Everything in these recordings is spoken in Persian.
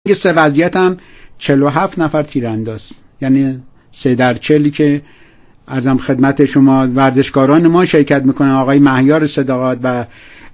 یه سه وضعیت هم 47 نفر تیرانداز، یعنی 3/40 که عرضم خدمت شما ورزشکاران ما شرکت میکنن. آقای مهیار صداقت و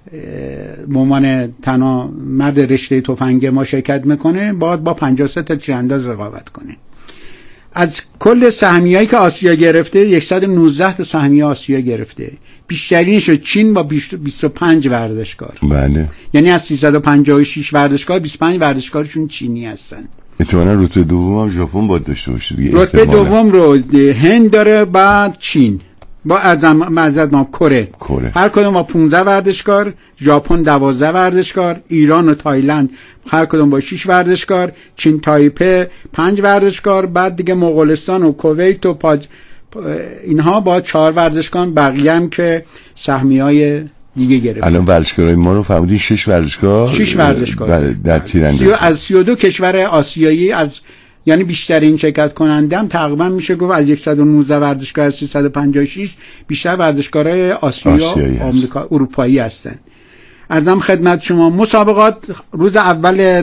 به عنوان تنها مرد رشته تفنگ ما شرکت میکنه، باید با 53 تا تیرانداز رقابت کنه. از کل سهمیه‌ای که آسیا گرفته 119 تا سهمیه آسیا گرفته، بیشترینش چین با 25 ورزشکار. بله. یعنی از 356 ورزشکار 25 ورزشکارشون چینی هستن. احتمالاً رتبه دوم هم ژاپن باید داشته باشه دیگه. رتبه دوم رو هند داره، بعد چین، با معذرت ما کره. هر کدوم با 15 ورزشکار، ژاپن 12 ورزشکار، ایران و تایلند هر کدوم با 6 ورزشکار، چین تایپه 5 ورزشکار، بعد دیگه مغولستان و کویت و اینها با 4 ورزشکار، بقیه هم که سهمیه‌های دیگه گرفت. الان ورزشکارای ما رو فهمیدین 6 ورزشکار در تیراندازی از 32 کشور آسیایی، از یعنی بیشترین شرکت کننده هم تقریبا میشه گفت از 119 ورزشکار از 356 بیشتر ورزشکارای آسیایی آمریکا اروپایی هستن. عرضم خدمت شما مسابقات روز اول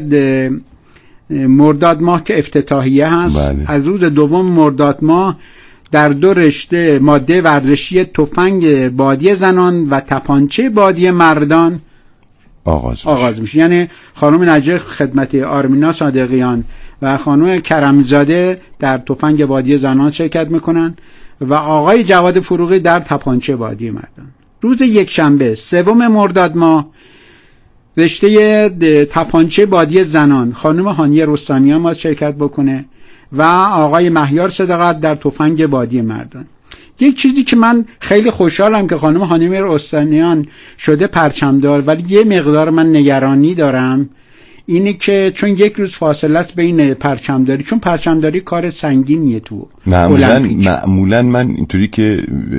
مرداد ماه که افتتاحیه هست. بله. از روز دوم مرداد ماه در 2 رشته ماده ورزشی تفنگ بادی زنان و تپانچه بادی مردان آغاز میشه. یعنی خانم نجیب خدمتی، آرمینا صادقیان و خانم کرمزاده در تفنگ بادی زنان شرکت میکنن و آقای جواد فروغی در تپانچه بادی مردان. روز یکشنبه 3 مرداد ماه رشته تپانچه بادی زنان خانم هانیه رستمیان ما شرکت بکنه و آقای مهیار صداقت در تفنگ بادی مردان. یک چیزی که من خیلی خوشحالم که خانم هانیه رستمیان شده پرچمدار، ولی یه مقدار من نگرانی دارم، اینه که چون 1 روز فاصله است بین پرچمداری، چون پرچمداری کار سنگینیه تو معمولا من اینطوری که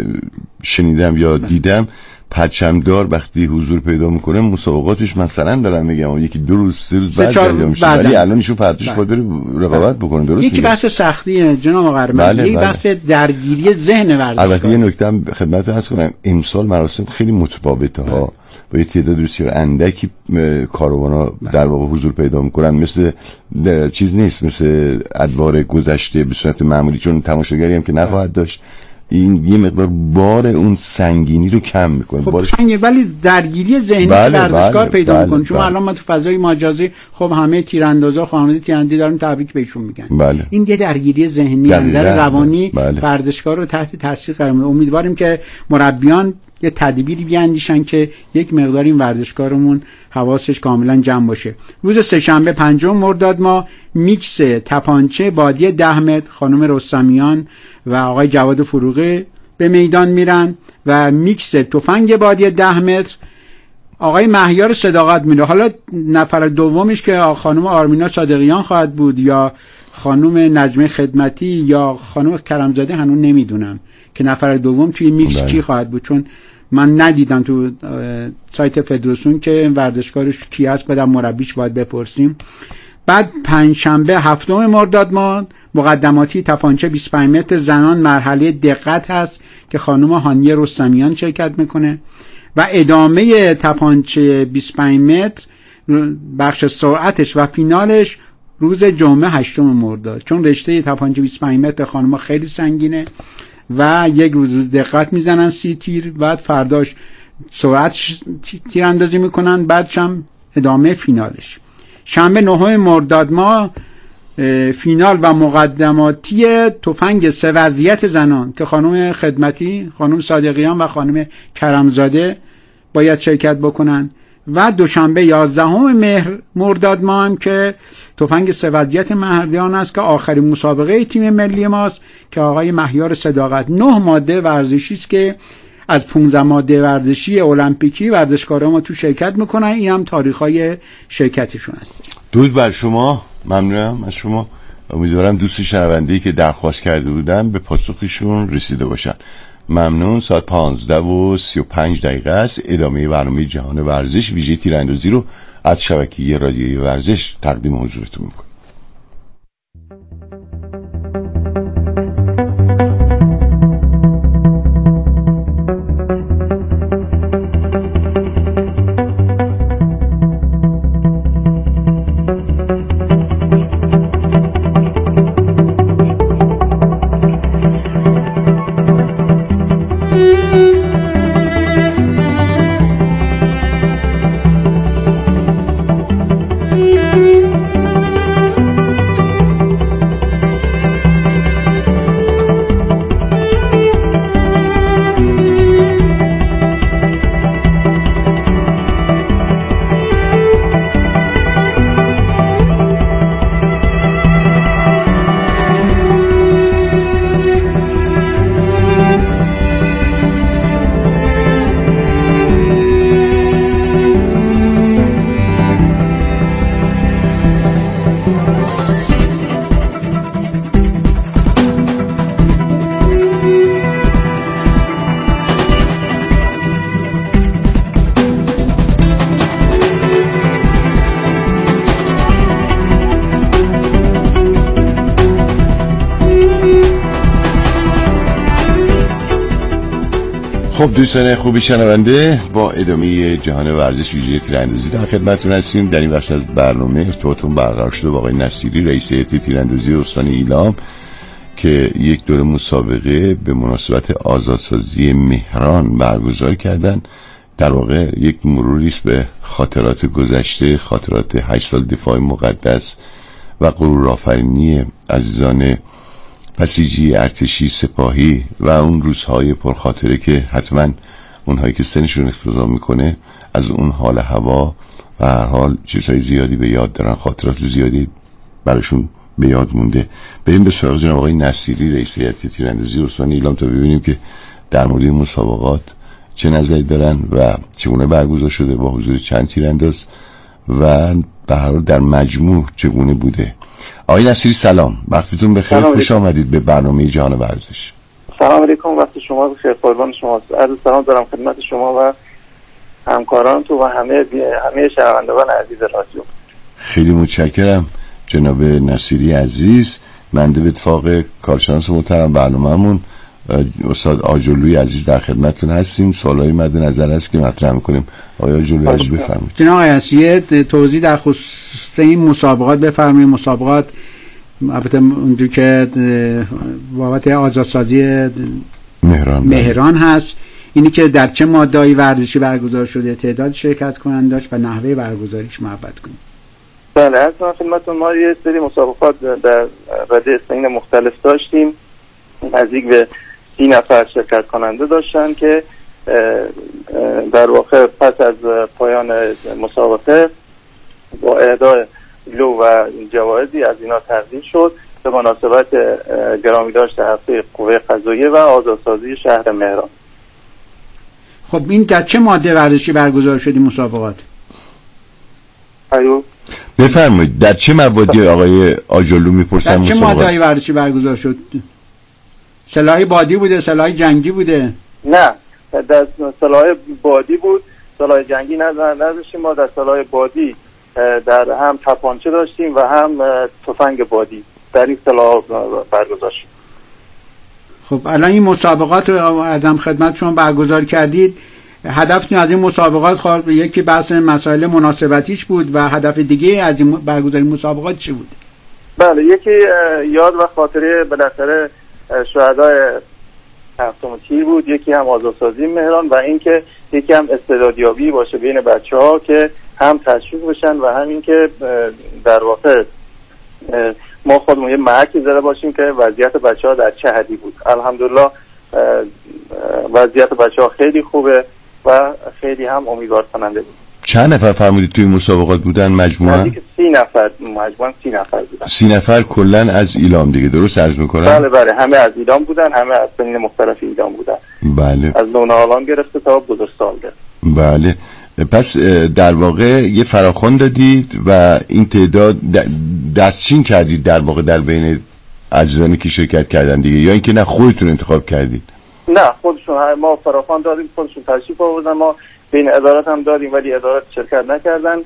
شنیدم یا دیدم پرچمدار وقتی حضور پیدا میکنه مسابقاتش مثلا دارم میگم 1-2 روز 3 روز بعد انجام میشه، ولی الان ایشون فرداش باید بره رقابت بکنه. درست یکی بحث سختیه جناب قهرمان، یکی بحث درگیری ذهن ورزشکار. البته یه نکته هم خدمت عرض کنم، امسال مراسم خیلی متفاوته ها، با یه تعداد بسیار اندکی کاروانا در واقع حضور پیدا میکنن، مثل چیز نیست، مثل ادوار گذشته به صورت معمولی، چون تماشاگری هم که نخواهد داشت. این یه مقدار بار اون سنگینی رو کم میکنه. خب ولی درگیری ذهنی ورزشکار پیدا میکنه. چون الان ما تو فضای مجازی خب همه تیراندازا خانواده تیراندازی دارن تبریک بهشون میگن. این یه درگیری ذهنی نظر روانی ورزشکار رو تحت تاثیر قرار میده. امیدواریم که مربیان یه تدبیری بیاندیشن که یک مقدار این ورزشکارمون حواسش کاملا جمع باشه. روز سه‌شنبه 5 مرداد ماه میکس تپانچه بادی 10 متر خانم رستمیان و آقای جواد فروغی به میدان میرن و میکس تفنگ بادی 10 متر آقای مهیار صداقت میره. حالا نفر دومش که خانم آرمینا صادقیان خواهد بود یا خانم نجمه خدمتی یا خانم کرمزاده، هنوز نمیدونم که نفر دوم توی میکس کی خواهد بود، چون من ندیدم تو سایت فدراسیون که ورزشکارش کی هست، بعد مربیش باید بپرسیم. بعد پنجشنبه 7 مرداد ماه مقدماتی تپانچه 25 متر زنان مرحله دقت هست که خانم هانیه رستمیان شرکت میکنه و ادامه تپانچه 25 متر بخش سرعتش و فینالش روز جمعه 8 مرداد، چون رشته تپانچه 25 متر خانم‌ها خیلی سنگینه و 1 روز دقت میزنن 30 تیر، بعد فرداش سرعت تیراندازی میکنن، بعدش هم ادامه فینالش. شنبه 9 مرداد ماه فینال و مقدماتی تفنگ 3 وضعیت زنان که خانم خدمتی، خانم صادقیان و خانم کرمزاده باید شرکت بکنن و دوشنبه 11 مرداد ماه هم که تفنگ 3 وضعیت مردان است که آخرین مسابقه تیم ملی ماست که آقای مهیار صداقت 9 ماده ورزشی است که از 15 ماده ورزشی المپیکی ورزشکاران ما تو شرکت میکنن. این هم تاریخ‌های شرکتشون است. درود بر شما، ممنونم از شما. امیدوارم دوست شنونده‌ای که درخواست کرده بودن به پاسخشون رسیده باشن. ممنون. ساعت 15:35 است. ادامه برنامه جهان ورزش ویژه تیراندازی رو از شبکه رادیویی ورزش تقدیم حضورتون میکنم. خب دوستان خوبی شنونده، با ادامه جهان ورزش ویژه تیراندازی در خدمتتون هستیم. در این بخش از برنامه ارتباطمون برقرار شده با آقای نصیری، رئیس هیئت تیراندازی استان ایلام، که یک دوره مسابقه به مناسبت آزادسازی مهران برگزار کردن. در واقع یک مروری است به خاطرات گذشته، خاطرات 8 سال دفاع مقدس و غرورآفرینی عزیزان بسیجی، ارتشی، سپاهی و اون روزهای پرخاطره که حتما اونهایی که سنشون اقتضا میکنه از اون حال هوا و هر حال چیزهای زیادی به یاد دارن، خاطرات زیادی براشون به یاد مونده. بریم به سراغ جناب آقای نصیری، رئیس هیئت تیراندازی استان ایلام، تا ببینیم که در مورد مسابقات چه نظری دارن و چگونه برگزار شده، با حضور چند تیرانداز و به هر حال در مجموع چگونه بوده. آقای نصیری سلام، وقتتون بخیر، خوش آمدید به برنامه جهان ورزش. سلام علیکم، وقت شما بخیر، قربان شما. عرض سلام دارم خدمت شما و همکارانتون و همه شنوندگان عزیز رادیو. خیلی متشکرم جناب نصیری عزیز. من به اتفاق کارشناس محترم برنامه‌مون استاد آجرلوی عزیز در خدمتتون هستیم. سوالای مد نظر است که مطرح می‌کنیم. آقای آجرلوی عزیز بفرمایید. جناب آقای نصیری توضیح در خصوص این مسابقات بفرمایید. مسابقات البته اونجوری که بابت آزادسازی مهران هست، اینی که در چه ماده‌ای ورزشی برگزار شده، تعداد شرکت کنندگاش و نحوه برگزاریش محبت کنید. بله، از خدمتتون ما یه سری مسابقات در رده سنین مختلف داشتیم. نزدیک به 30 نفر شرکت کننده داشتن که در واقع پس از پایان مسابقه با اهدای لو و جوایزی از اینا تقدیم شد به مناسبت گرامی داشت هفته قوه قضاییه و آزادسازی شهر مهران. خب این در چه ماده ورزشی برگزار شد این مسابقات؟ بفرمایید در چه موادی آقای آجرلو میپرسن در چه ماده‌ای ورزشی برگزار شد؟ سلاح بادی بوده، سلاح جنگی بوده؟ نه، در سلاح بادی بود. سلاح جنگی نداشتیم. ما در سلاح بادی در هم تپانچه داشتیم و هم تفنگ بادی. در این سلاح برگزار شد. خب الان این مسابقات رو ازم خدمت شما برگزار کردید. هدفتون از این مسابقات یکی بحث مسائل مناسبتیش بود و هدف دیگه از این برگزاری مسابقات چی بود؟ بله، یکی یاد و خاطره بالاخره شهدای هفتم تیر بود، یکی هم آزادسازی مهران و اینکه یکی هم استعدادیابی باشه بین بچه‌ها که هم تشویق بشن و هم اینکه در واقع ما خودمون یه محکی زده باشیم که وضعیت بچه‌ها در چه حدی بود. الحمدلله وضعیت بچه‌ها خیلی خوبه و خیلی هم امیدوار کننده بود. چند نفر فرمودید توی مسابقات بودن مجموعاً؟ 30 نفر، مجموعاً 30 نفر بودن. 30 نفر کلاً از ایلام دیگه، درست عرض می‌کنم؟ بله، همه از ایلام بودن، همه از سنین مختلف ایلام بودن. بله. از نونهالان گرفته تا بزرگسال. بله. پس در واقع یه فراخوان دادید و این تعداد دستچین کردید در واقع در بین عزیزانی که شرکت کردن دیگه، یا اینکه نه خودتون انتخاب کردید؟ نه، خودشون. ما فراخوان دادیم، خودشون تشریف آوردن. ما بین ادارات هم دادیم ولی ادارات شرکت نکردن،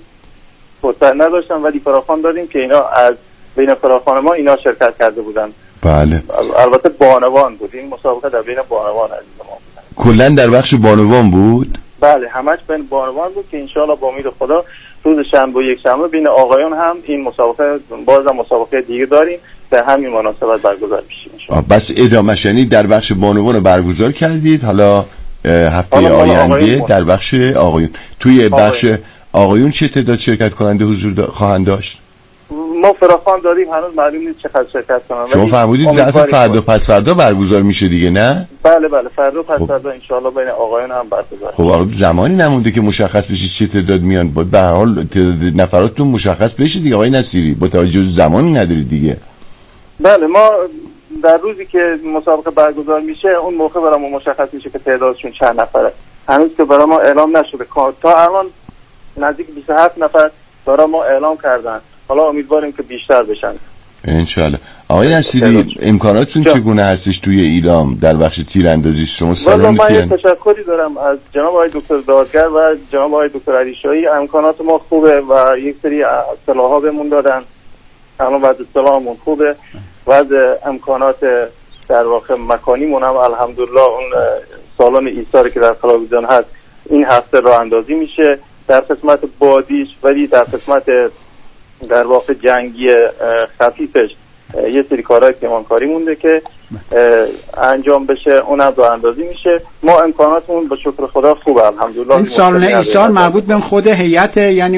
فرصت نداشتن، ولی فراخوان دادیم که اینا از بین فراخوان ما اینا شرکت کرده بودن. بله. البته بانوان بود. این مسابقه در بین بانوان عزیز ما بود. کلا در بخش بانوان بود؟ بله، همش بین بانوان بود که انشالله با امید خدا روز شنبه و یک شنبه بین آقایان هم این مسابقه، بازم مسابقه دیگه داریم به همین مناسبت برگزار میشه. بس ادامه‌اش یعنی در بخش بانوان رو برگزار کردید، حالا هفته آینده در بخش آقایون. توی بخش آقایون چه تعداد شرکت کننده حضور خواهند داشت؟ ما فراخوان داریم، هنوز معلوم نیست چقدر شرکت کنن. شما فرمودید ظرف فردا پس فردا برگزار میشه دیگه، نه؟ بله، فردا پس فردا ان شاءالله بین آقایون هم برگزار. خب زمانی نمونده که مشخص بشه چه تعداد میان؟ به هر حال تعداد نفراتون مشخص بشه دیگه آقای نصیری، با توجه زمانی ندارید دیگه. بله، ما در روزی که مسابقه برگزار میشه اون موقع برامون مشخص میشه که تعدادشون چند نفره. هنوز که برای ما اعلام نشده. تا الان نزدیک 27 نفر برای ما اعلام کردن. حالا امیدواریم که بیشتر بشن انشالله. آقای نصیری امکاناتتون چگونه هستش توی ایلام در بخش تیراندازی؟ شما سالن من تشکری دارم از جناب آقای دکتر دادگر و جناب آقای دکتر علیشایی. امکانات ما خوبه و یک سری اصطلاحا بهمون دادن. الان وضع اصطلاحمون خوبه. وضع امکانات در واقع مکانیمون هم الحمدلله اون سالن ایثار که در خرابیدان هست این هفته راه اندازی میشه در قسمت بادیش، ولی در قسمت در واقع جنگی خفیفش یه سری کارهای پیمانکاری مونده که انجام بشه، اونم راه اندازی میشه. ما امکاناتمون به شکر خدا خوبه الحمدلله. این سالن ایثار مربوط به خود هیئت،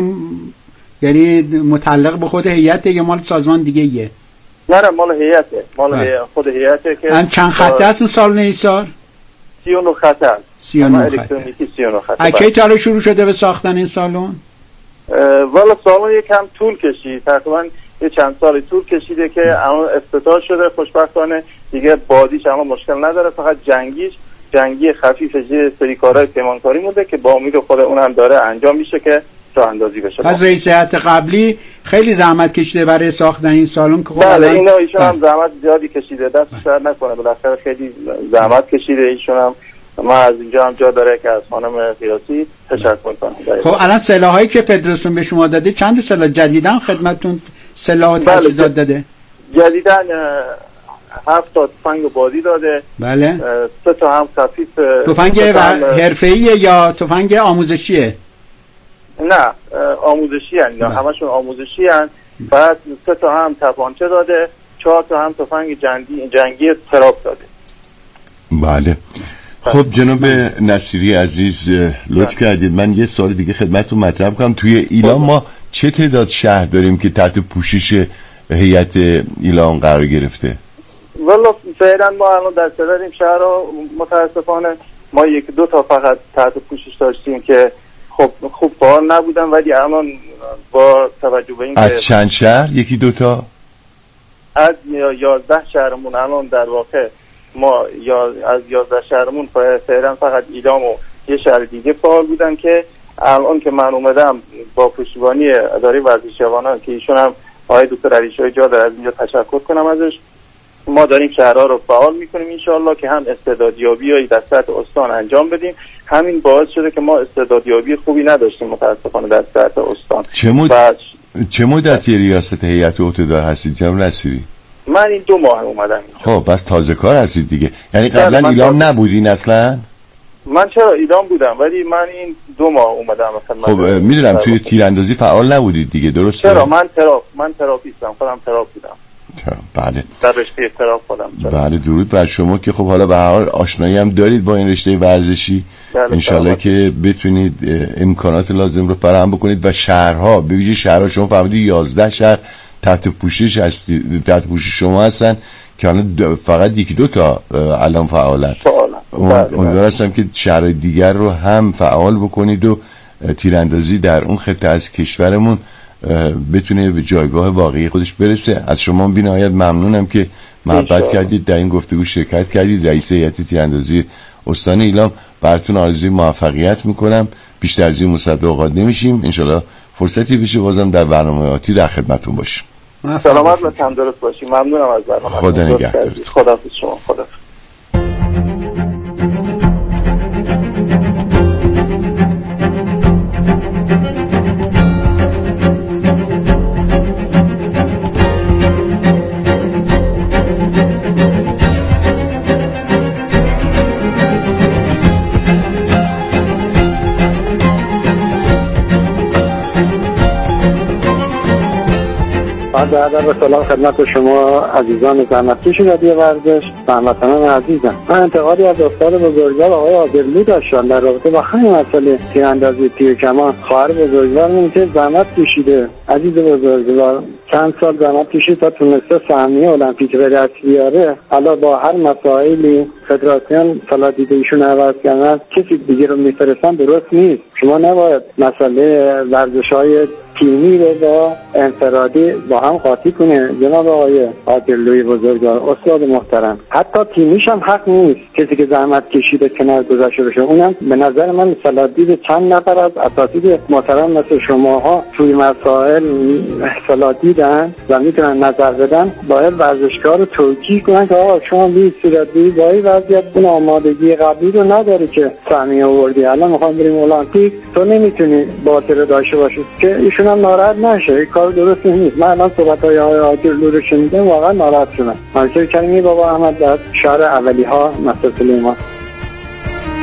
یعنی متعلق به خود هیئت یا مال سازمان دیگه ایه؟ نه مال هیئته، خود هیئته. که چند خطه است اون سالن ایثار؟ 39 خطه است. 39 خطه. کی تا شروع شده به ساختن این سالن؟ والا سالن یکم طول کشید، تقریبا یه چند سال طول کشیده که الان افتتاح شده خوشبختانه. دیگه بادیش اما مشکل نداره، فقط جنگی خفیفش یه سری کارهای پیمانکاری مونده که با امید خود اونم داره انجام میشه که راه اندازی بشه. پس رئیس هیئت قبلی خیلی زحمت کشیده برای ساختن این سالن که بله ایشون هم زحمت زیادی کشیده، دست سر نکنه، بالاخره خیلی زحمت کشیده ایشون هم. ما از اینجا هم جا داره که از خانم قیاسی تشکر کنم. خب الان سلاحایی که فدراسیون به شما داده چند سلاح جدیدن خدمتتون سلاح تجهیزات داده؟ جدیدن 7 تا تفنگ بادی داده. بله. 3 تا هم خفیف. تفنگ حرفه‌ایه یا تفنگ آموزشیه؟ نه آموزشی هستن، همشون آموزشی هستن. بعد 3 تا هم تپانچه داده، 4 تا هم تفنگ جنگی تراپ داده. بله. خب جناب نصیری عزیز لطف کردید من یه سوال دیگه خدمتتون مطرح کنم. توی ایلام ما چه تعداد شهر داریم که تحت پوشش هیئت ایلام قرار گرفته؟ والا فعلا ما الان در صدر شهر رو متاسفانه ما 1-2 تا فقط تحت پوشش داشتیم که خب خوب فعال نبودن، ولی الان با توجه به این از چند شهر 1-2 تا از 11 شهرمون الان در واقع ما از 11 شهرمون فعلا فقط ایلام و یه شهر دیگه فعال بودن که الان که من اومدم با پشتیبانی اداره ورزش جوانان که ایشون هم آقای دکتر علیشاه جا داره، از اینجا تشکر کنم ازش، ما داریم شهرها رو فعال میکنیم انشاءالله که هم استعدادیابی در سطح استان انجام بدیم. همین باعث شده که ما استعدادیابی خوبی نداشتیم متاسفانه در سطح استان. چه مدتی ریاست هیئت عهدهدار هستید جناب نصیری؟ من این 2 ماه اومدم. خب بس تازه کار هستید دیگه، یعنی قبلا ایلام نبودین اصلا؟ من چرا ایلام بودم، ولی من این 2 ماه اومدم مثلا. خب میدونم توی تیراندازی فعال نبودید دیگه، درسته؟ چرا من تراپیستم، خودم تراپ بودم. بله در رشته تراپ خودم. بله درود بر شما که خب حالا به هر حال آشنایی هم دارید با این رشته ورزشی. انشالله که بتونید امکانات لازم رو فراهم بکنید و شهرها به ویژه شهرها شما فهمیدید 11 شهر تحت پوشش هستید، تحت پوشش شما هستن که الان فقط 1-2 تا الان فعالن. امیدوار هستم که شهرهای دیگر رو هم فعال بکنید و تیراندازی در اون خطه از کشورمون بتونه به جایگاه واقعی خودش برسه. از شما بی‌نهایت ممنونم که محبت کردید در این گفتگو شرکت کردید. رئیس هیئت تیراندازی استان ایلام، براتون آرزوی موفقیت میکنم. بیشتر از این مصدق اوقات نمیشیم، انشالله فرصتی بشه بازم در برنامه آتی در خدمتتون باشیم. سلامت و تندرست باشید. ممنونم از برنامه. خدا نگهدارتون. خداحافظ شما. خدا. ادب و سلام خدمت شما عزیزان زحمتکش رادیو ورزش و هموطنان عزیزم. من انتقادی از استاد بزرگوار آقای عادلی داشتم در رابطه با همین مسئله تیراندازی تیرکمان. خواهر بزرگوار که زحمت کشیده، عزیز بزرگوار چند سال زحمت کشید تا تونسته سهمیه المپیک به دست بیاره. حالا با هر مسائلی فدراسیون سال دیگه ایشون عوض کردن، کسی دیگه رو میفرستن درست نیست. شما نباید مسئله ورزش‌های تیمی رو با انفرادی با هم قاطی کنه. جناب آقای عادلی بزرگوار استاد محترم، حتی تیمیش هم حق نیست کسی که زحمت کشیده کنار گذاشته بشه. اونم به نظر من صلاحیت چند نفر از اساتید محترم مثل شماها توی مسائل صلاحیت دیدن و میتونن نظر بدن. باید ورزشکار رو توجیه کنن که آقا شما بی صورتی با این وضعیت اون آمادگی قبلی رو نداری که سهمیه آوردی، الان میخوام بریم المپیک، تو نمیتونی باطل داشته باشی که ایشون هم ناراحت نشه. این کار درست نیست. من الان صحبت‌های آقای عادلی رو شنیدم واقعا ناراحت شدم. منصور کریمی بابا احمد در شهر اولی‌ها مسجد سلیمان.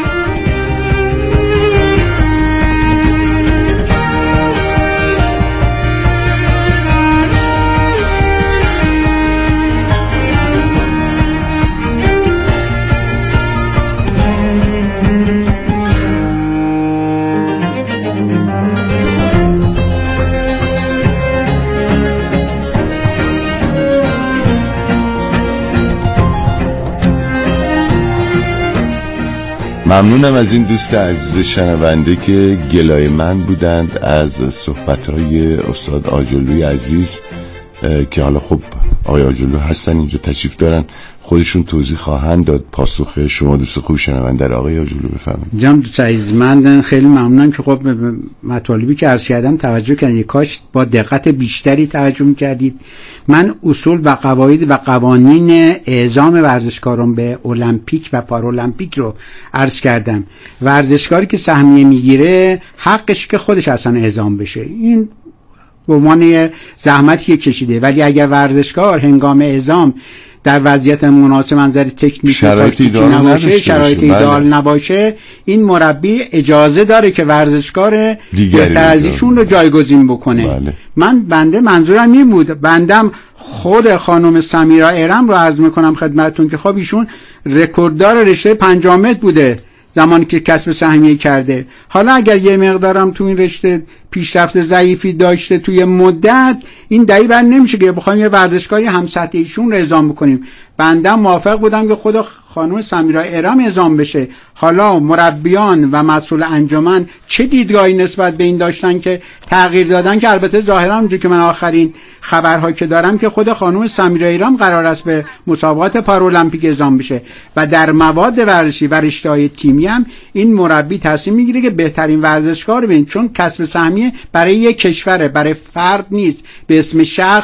ممنونم از این دوست عزیز شنونده که گلای من بودند از صحبت‌های استاد آجرلوی عزیز که حالا خب آقای آجرلو هستن اینجا تشریف دارن، خودشون توضیح خواهند داد پاسخ شما دوست خوب شنونده. آقای آجرلو بفرمایید. جناب دوست عزیز من خیلی ممنونم که خب مطالبی که عرض کردم توجه کردید، کاش با دقت بیشتری توجه می‌کردید. من اصول و قواعد و قوانین اعزام ورزشکاران به المپیک و پارالمپیک رو عرض کردم. ورزشکاری که سهمیه میگیره حقش که خودش اصلا اعزام بشه، این به عنوان زحمتی کشیده، ولی اگر ورزشکار هنگام اعزام در وضعیت مناسب منظر تکنیکی شرایطی نباشه، شرایط ایدئال نباشه، این مربی اجازه داره که ورزشکار بهتر از ایشون رو جایگزین بکنه. بنده منظورم این بود، بندم خود خانم سمیرا ارم رو عرض میکنم خدمتتون که خب ایشون رکورددار رشته 5 متر بوده زمانی که کسب سهمیه کرده. حالا اگر یه مقدارم تو این رشته پیشرفت ضعیفی داشته توی مدت، این دلیل بر نمیشه که بخوایم یه ورزشکاری هم سطح ایشون رو اعزام بکنیم. بندم موافق بودم که خود خانم سمیرا ارم اعزام بشه. حالا مربیان و مسئول انجمن چه دیدگاهی نسبت به این داشتن که تغییر دادن، که البته ظاهرا اونجوری که من آخرین خبرها که دارم که خود خانم سمیرا ارم قرار است به مسابقات پارالمپیک اعزام بشه و در مواد ورزشی و رشته‌های تیمی هم این مربی تصمیم میگیره که بهترین ورزشکار ببین، چون کسب سهمیه برای یک کشوره، برای فرد نیست. به اسم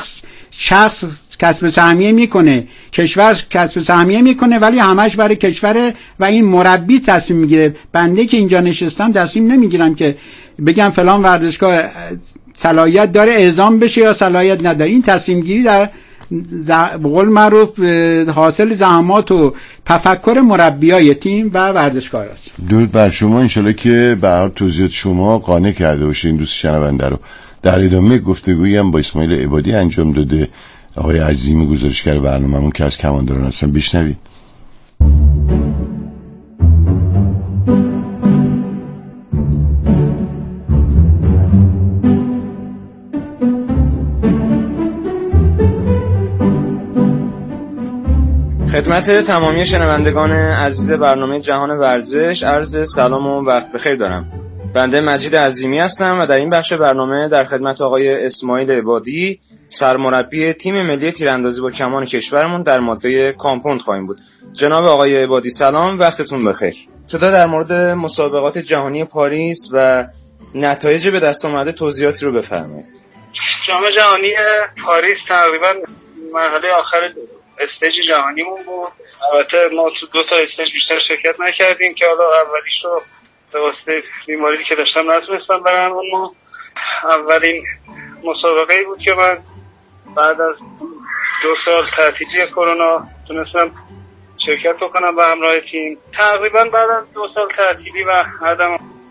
شخص کسب سهمیه میکنه، کشور کسب سهمیه میکنه، ولی همش برای کشوره و این مربی تصمیم میگیره. بنده که اینجا نشستم تصمیم نمیگیرم که بگم فلان ورزشکار صلاحیت داره اعزام بشه یا صلاحیت نداره. این تصمیم گیری در به قول معروف حاصل زحمات و تفکر مربیای تیم و ورزشکار است. درود بر شما، انشالله که به هر توضیحات شما قانع کرده باشه این دوست شنونده رو. در ادامه گفتگویی هم با اسماعیل عبادی انجام داده آقای عظیمی گزارشگر برنامه‌مون که از کمانداران هستن. بشنوید. خدمت تمامی شنوندگان عزیز برنامه جهان ورزش عرض سلام و وقت بخیر دارم. بنده مجید عظیمی هستم و در این بخش برنامه در خدمت آقای اسماعیل عبادی سرمربی تیم ملی تیراندازی با کمان کشورمون در ماده کامپوند خواهیم بود. جناب آقای عبادی سلام، وقتتون بخیر. ابتدا در مورد مسابقات جهانی پاریس و نتایج به دست آمده توضیحاتی رو بفرمایید. جام جهانی پاریس تقریبا مرحله آخر استیج جهانیمون بود. البته ما تو 2 تا استیج بیشتر شرکت نکردیم که حالا اولیش رو به واسطه بیماری که داشتم نتونستم برم، اما اولین مسابقه بود که من بعد از 2 سال تعطیلی کرونا تونستم شرکت بکنم به همراه تیم. تقریبا بعد از 2 سال تعطیلی و عدم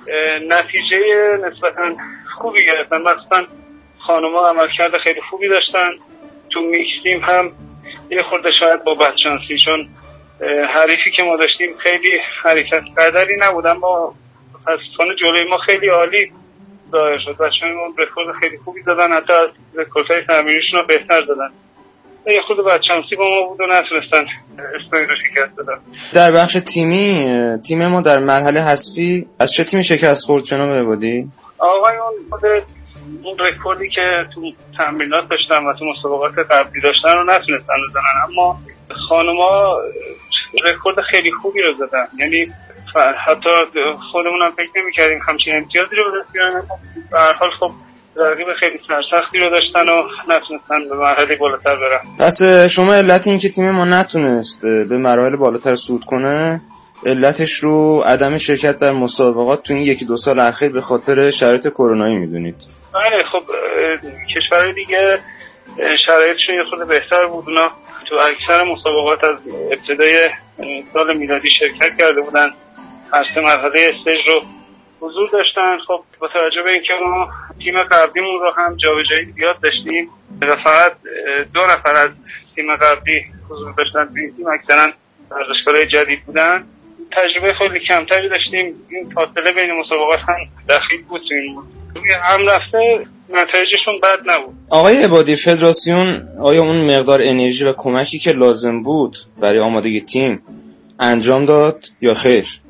نتیجه نسبتا خوبی گرفتن، مثلا خانم‌ها عملکرد خیلی خوبی داشتن. تو میکس تیم هم یه خورده شاید با بدشانسی، چون حریفی که ما داشتیم خیلی حرکت قدری نبود، اما متاسفانه جلوی ما خیلی عالی ظاهر شد. بچه‌ها رکورد خیلی خوبی زدن، حتی از رکوردهای تمرینیشون رو بهتر زدن. یه خورده بدشانسی با ما بود و نتونستن اسپین رو شکست بدن. در بخش تیمی، تیم ما در مرحله حذفی از چه تیمی شکست خورد جناب عبادی؟ آقایون خود اون رکوردی که تو تمرینات داشتن و تو مسابقات قبلی داشتن رو نتونستن بزنن، اما خانوما رکورد خیلی خوبی رو زدن. یعنی حتی خودمونم فکر نمی‌کردیم همچین امتیازی رو به دست بیارن. به هر حال خب رقیب خیلی سرسختی رو داشتن و نتونستن به مرحله بالاتر برن. پس شما علت این که تیم ما نتونست به مراحل بالاتر صعود کنه، علتش رو عدم شرکت در مسابقات تو این 1-2 سال اخیر به خاطر شرایط کرونایی میدونید؟ بله، خب کشورهای دیگه شرایطشون یه خورده بهتر بود. اونا تو اکثر مسابقات از ابتدای سال میلادی شرکت کرده بودن، هر 3 مرحله استیج رو حضور داشتن. خب با توجه به اینکه ما تیم قبلیمون رو هم جابجایی زیاد داشتیم و فقط 2 نفر از تیم قبلی حضور داشتن تو این تیم، اکثرا ورزشکارای جدید بودن، تجربه خیلی کمتری داشتیم. این فاصله بین مسابقات هم دخیل بود تو این بود. هم رفته نتایجشون بد نبود. آقای عبادی، فدراسیون آیا اون مقدار انرژی و کمکی که لازم بود برای آمادگی تیم انجام داد یا خیر؟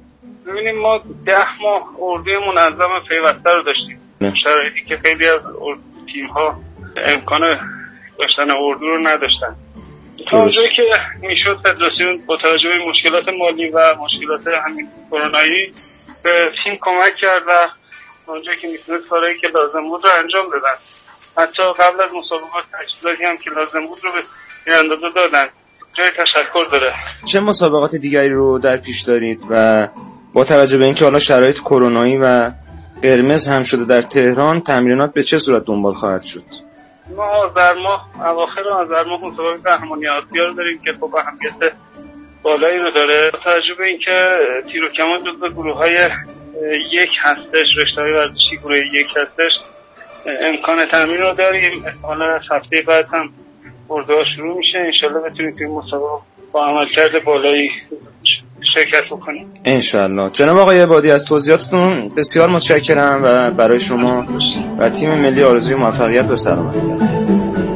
ببینیم ما 10 ماه اردوی منظم پیوسته رو داشتیم، شرایطی که خیلی از تیم‌ها امکان داشتن اردو رو نداشتن. تا اونجایی که میشد فدراسیون با توجه به مشکلات مالی و مشکلات همین کرونایی به تیم کمک کرد و اونجایی که میتونست کارهایی که لازم بود رو انجام دادن. حتی قبل از مسابقات تجهیزاتی هم که لازم بود رو به تیراندازا دادن. جای تشکر داره. چه مسابقات دیگری رو در پیش دارید و با توجه به اینکه حالا شرایط کرونایی و قرمز هم شده در تهران، تمرینات به چه صورت دنبال خواهد شد؟ ما اواخر آذر ماه مسابقه قهرمانی آسیا رو داریم که خب اهمیت بالایی رو داره. با توجه به اینکه تیر و کمان جزو گروه‌های یک هستش، رشته‌های ورزشی گروه یک هستش، امکان تمرین رو داریم. حالا از هفته بعد هم اردوها شروع میشه، انشالله بتونیم توی مسابقه با عملکرد بالایی شرکت بکنیم انشالله. جناب آقای عبادی از توضیحاتتون بسیار متشکرم و برای شما و تیم ملی آرزوی موفقیت و سلامتی دارم.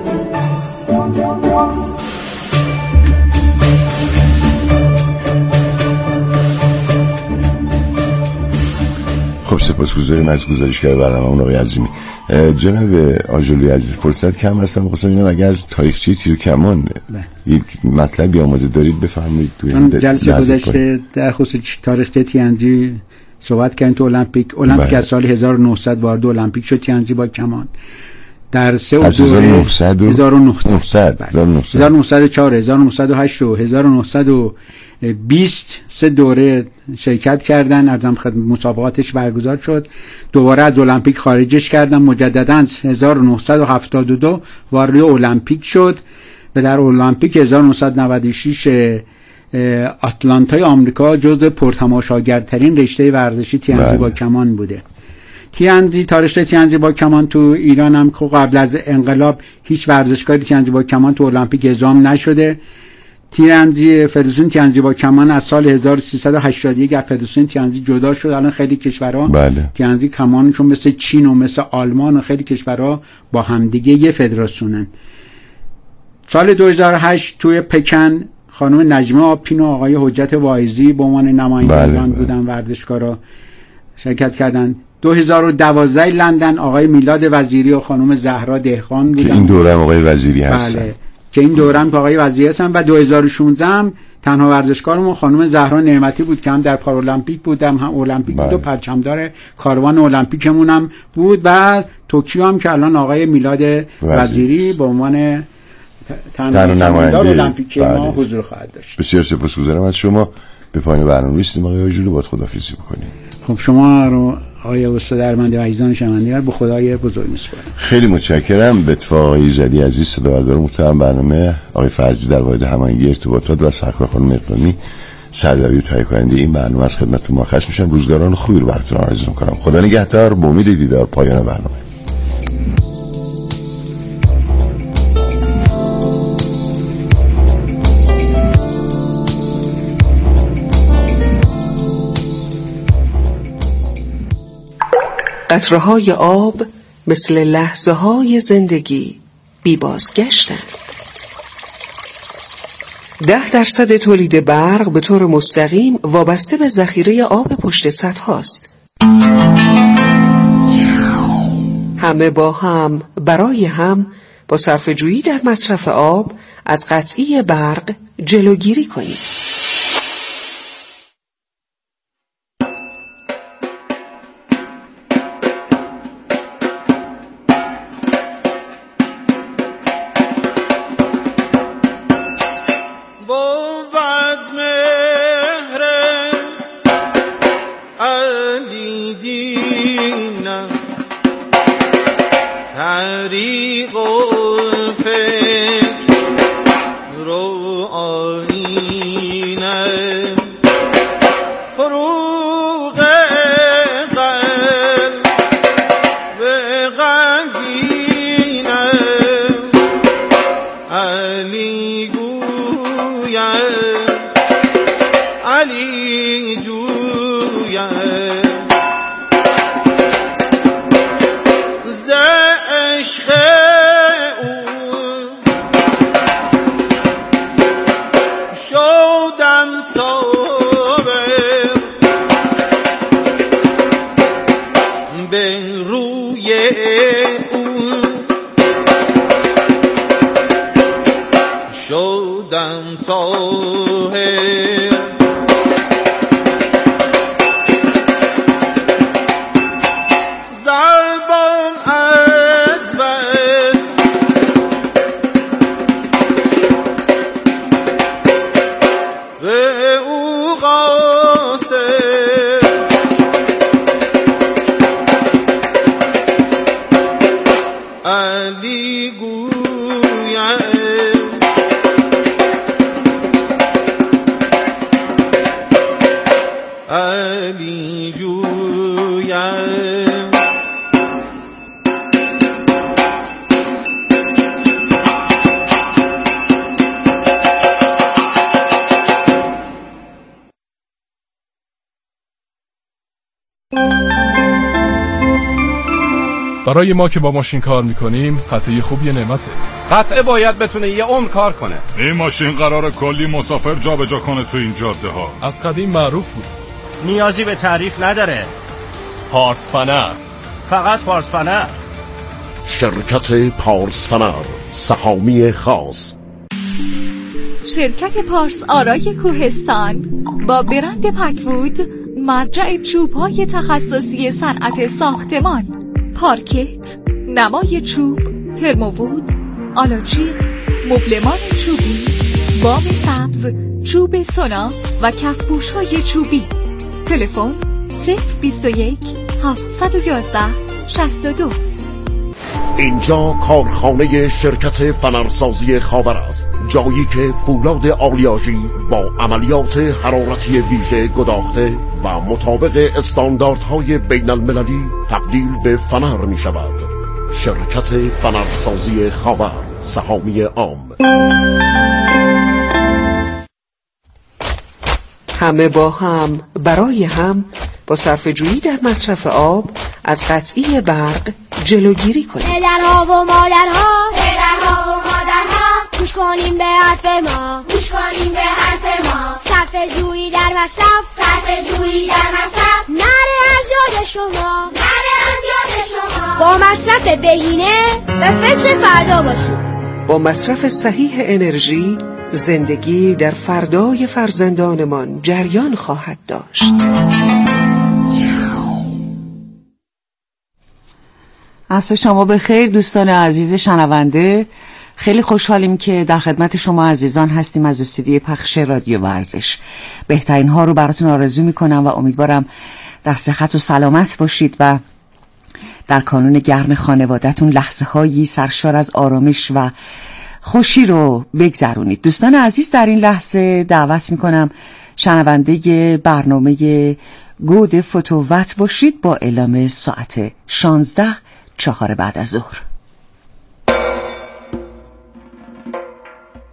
خب سپاسگزاریم از گزارشگر برنامه آقای عظیمی. جناب آجولی عزیز فرصت کم هست، من می‌خواستم اینم اگه از تاریخچه تیر و کمان یک مطلبی آماده دارید بفرمایید. توی جلسه گذشته در خصوص تاریخچه تیانجی صحبت کردن. تو المپیک از سال 1900 وارد المپیک شد تیانجی با کمان. در سه دوره 1904 1908 و 1920 سه دوره شرکت کردن. ارزم خدمت مسابقاتش برگزار شد، دوباره از المپیک خارجش کردن، مجددا 1972 وارد المپیک شد و در المپیک 1996 آتلانتای آمریکا جزو پرتماشاگرترین رشته ورزشی تیانجی با کمان بوده. تاریخ تیانجی با کمان تو ایران هم قبل از انقلاب هیچ ورزشکاری تیانجی با کمان تو المپیک اعزام نشده. فدراسیون تیانجی با کمان از سال 1381 از فدراسیون تیانجی جدا شد. الان خیلی کشورها تیانجی کمانشون مثل چین و مثل آلمان و خیلی کشورها با همدیگه یه فدراسیونن. سال 2008 توی پکن خانم نجمه آپین و آقای حجت واعظی به عنوان نمایندگان بودن، ورزشکارا شرکت کردن. 2012 لندن آقای میلاد وزیری و خانم زهرا دهقان بودن که این دوره هم آقای وزیری هستن. بله که این دوره هم آقای وزیری هستن. و 2016 هم تنها ورزشکارمون خانم زهرا نعمتی بود که هم در پارالمپیک بود هم المپیک بود و پرچمدار کاروان المپیکمون هم بود. و توکیو هم که الان آقای میلاد وزیری به عنوان تنها نماینده المپیک ما حضور خواهد داشت. بسیار سپاسگزارم از شما. به پایان برنامه رسیدیم. آقای آجولی باید خداحافظی بکنیم. خب شما رو آقای استاد ارمنده و عزیزان شنوندگان به خدای بزرگ میسپارم. خیلی متشکرم. به اتفاق ایزدی عزیز صداوردار محترم برنامه آقای فرجی در واحد هماهنگی ارتباطات و سرکار خانم اقدامی سردبیر و تهیه کننده این برنامه از خدمتتون مرخص میشم. روزگاران خوبی رو براتون آرزو میکنم. خدا نگهدار. با امید دیدار. پایان برنامه. قطره‌های آب مثل لحظه‌های زندگی بی بازگشتند. 10% تولید برق به طور مستقیم وابسته به ذخیره آب پشت سد هاست. همه با هم برای هم با صرفه‌جویی در مصرف آب از قطعی برق جلوگیری کنید. شدم طاهر زبان از بس به او قاصر علی گویم علی جویم برای ما که با ماشین کار میکنیم قطعه خوب یه نعمته. قطعه باید بتونه یه عمر کار کنه. این ماشین قراره کلی مسافر جابجا کنه تو این جاده ها. از قدیم معروف بود. نیازی به تعریف نداره. پارس فنر، فقط پارس فنر. شرکت پارس فنر، سهامی خاص. شرکت پارس آرای کوهستان با برند پک‌وود، مرجع چوب‌های تخصصی صنعت ساختمان، پارکت، نمای چوب، ترمووود، آلاجیق، مبلمان چوبی، بام سبز، چوب سونا و کفپوش‌های چوبی. تلفن 021 711 62. اینجا کارخانه شرکت فنرسازی خاور است، جایی که فولاد آلیاژی با عملیات حرارتی ویژه گداخته و مطابق استانداردهای بین المللی تبدیل به فنر می شود. شرکت فنرسازی خاور، سهامی عام. همه با هم برای هم با صرفه‌جویی در مصرف آب از قطعی برق جلوگیری کنیم. پدرها و مادرها، پدرها و مادرها، گوش کنیم به حرف ما، گوش کنیم به حرف ما. صرفه‌جویی در مصرف، صرفه‌جویی در مصرف، نره از یاد شما، نره از یاد شما. با مصرف بهینه به فکر فردا باشیم. با مصرف صحیح انرژی زندگی در فردای فرزندانمان جریان خواهد داشت. عصر شما بخیر دوستان عزیز شنونده. خیلی خوشحالیم که در خدمت شما عزیزان هستیم از استودیوی پخش رادیو ورزش. بهترین ها رو براتون آرزو میکنم و امیدوارم در صحت و سلامت باشید و در کانون گرم خانواده‌تون لحظه هایی سرشار از آرامش و خوشی رو بگذرونید. دوستان عزیز در این لحظه دعوت میکنم شنونده برنامه گود فتووت باشید با اعلام ساعت 16:04 بعد از ظهر.